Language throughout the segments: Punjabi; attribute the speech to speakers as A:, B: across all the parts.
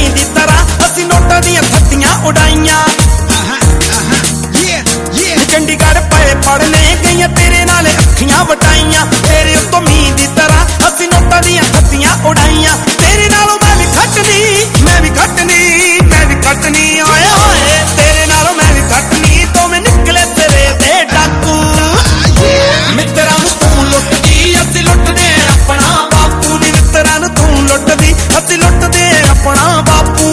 A: ਦੀ ਤਰ੍ਹਾਂ ਅਸੀਂ ਨੋਟਾਂ ਦੀਆਂ ਥੱਤੀਆਂ ਉਡਾਈਆਂ। ਚੰਡੀਗੜ੍ਹ ਪਏ ਪੜਨੇ ਗਈਆਂ ਤੇਰੇ ਨਾਲ ਅੱਖੀਆਂ ਵਟਾਈਆਂ। ਤੇਰੇ ਉੱਤੋਂ ਮੀਂਹ ਦੀ ਤਰ੍ਹਾਂ ਅਸੀਂ ਨੋਟਾਂ ਦੀਆਂ ਥੱਤੀਆਂ ਉਡਾਈਆਂ। ਤੇਰੇ ਨਾਲੋਂ ਮੈਂ ਵੀ ਖੱਟਨੀ, ਮੈਂ ਵੀ ਖੱਟਨੀ, ਮੈਂ ਵੀ ਖੱਟਨੀ ਓਏ ਹੋਏ। ਤੇਰੇ ਨਾਲੋਂ ਮੈਂ ਵੀ ਖੱਟਨੀ ਦੋਵੇਂ ਨਿਕਲੇ ਤੇਰੇ ਦੇ ਡਾਕੂ। ਮਿੱਤਰਾਂ ਨੂੰ ਤੂੰ ਲੁੱਟਦੀ ਅਸੀਂ ਲੁੱਟਦੇ ਆਪਣਾ ਬਾਪੂ ਨੀ। ਮਿੱਤਰਾਂ ਨੂੰ ਤੂੰ ਲੁੱਟਦੀ ਅਸੀਂ ਲੁੱਟਦੇ ਆਪਣਾ ਬਾਪੂ।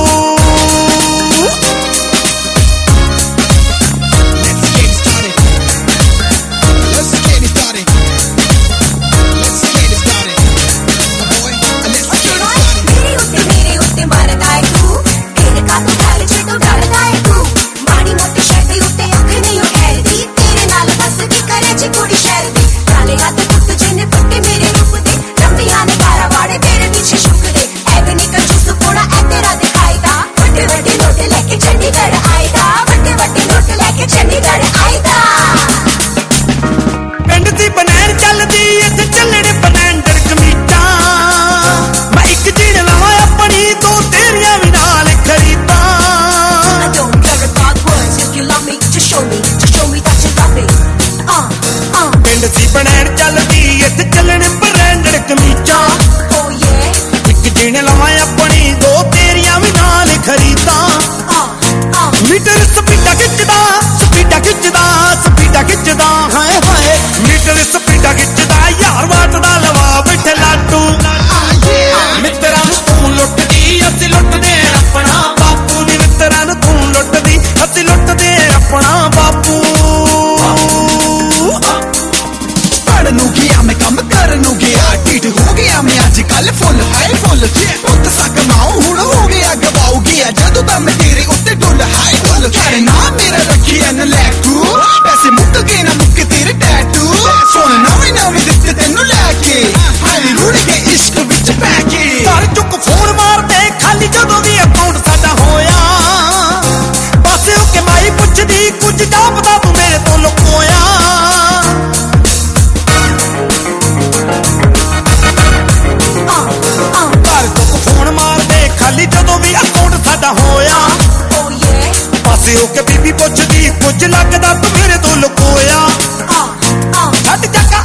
A: ਬਣੈਣ ਚੱਲਦੀ ਇੱਥੇ ਚੱਲਣ ਬ੍ਰਾਂਡਡ ਕਮੀਜ਼ਾਂ। ਇੱਕ ਜੀਣ ਲਵਾਂ ਆਪਣੀ ਦੋ ਤੇਰੀਆਂ ਵੀ ਨਾਲ ਖਰੀਦਾਂ। ਮੀਟਰ ਸਪੀਡਾ ਖਿੱਚਦਾ, ਸਪੀਡਾ ਖਿੱਚਦਾ, ਸਪੀਡਾ ਖਿੱਚਦਾ ਹਾਏ ਹਾਏ। ਮੀਟਰ ਸਪੀਡਾ ਖਿੱਚਦਾ ਯਾਰ ਵਾਟ ਦਾ ਲਵਾ ਬੈਠੇ ਲਾਟੂ। ਮਿੱਤਰਾਂ ਨੂੰ ਤੂੰ ਲੁੱਟਦੀ ਅਸੀਂ ਲੁੱਟਦੇ ਆਪਣਾ ਬਾਪੂ ਨੀ। ਮਿੱਤਰਾਂ ਨੂੰ ਤੂੰ ਲੁੱਟਦੀ ਅਸੀਂ ਲੁੱਟਦੇ ਆਪਣਾ ਬਾਪੂ।
B: ਨੂੰ ਗਿਆ ਮੈਂ ਕੰਮ ਕਰਨ ਨੂੰ ਗਿਆ ਢੀਠ ਹੋ ਗਿਆ ਮੈਂ ਅੱਜ ਕੱਲ ਫੁੱਲ ਹਾਏ ਫੁੱਲ। ਪੁੱਤ ਸਾ ਕਮਾਉ ਹੁਣ ਹੋ ਗਿਆ ਗਵਾਉ ਗਿਆ ਜਦੋਂ ਤਾਂ ਮੈਂ ਤੇਰੇ ਉੱਤੇ ਡੁੱਲ ਹਾਏ ਡੁੱਲ। ਕਰ ਨਾ ਮੇਰਾ ਰੱਖਿਆ ਨਾ ਲੈ ਤੂੰ ਪੈਸੇ ਮੁੱਕ ਗਏ ਨਾ ਮੁੱਕ ਤੇਰੇ ਟੈਟੂ। ਸੋਹਣੇ ਨਵੇਂ ਨਵੇਂ ਦਿੱਤੇ ਤੈਨੂੰ ਲੈ ਕੇ ਹਾਏ ਰੁੜ ਕੇ ਇਸ਼ਕ ਵਿੱਚ ਪੈ ਕੇ।
A: ਘਰ ਚੁੱਕ ਫੋਨ ਮਾਰਦੇ ਖਾਲੀ ਜਦੋਂ ਵੀ ਅਕਾਊਂਟ ਸਾਡਾ ਹੋਇਆ। ਪਾਸੇ ਹੋ ਕੇ ਮਾਈ ਪੁੱਛਦੀ ਕੁਝ ਜਾਪਦਾ ਤੂੰ ਮੇਰੇ ਤੋਂ ਲੁਕੋਇਆ। ਖਾਲੀ ਜਦੋਂ ਵੀ ਅਕਾਊਂਟ ਸਾਡਾ ਹੋਇਆ। ਪਾਸੇ ਹੋ ਕੇ ਬੀਬੀ ਪੁੱਛਦੀ ਕੁਝ ਲੱਗਦਾ ਤੂੰ ਮੇਰੇ ਤੋਂ ਲੁਕੋਇਆ। ਛੱਡ ਚੱਕ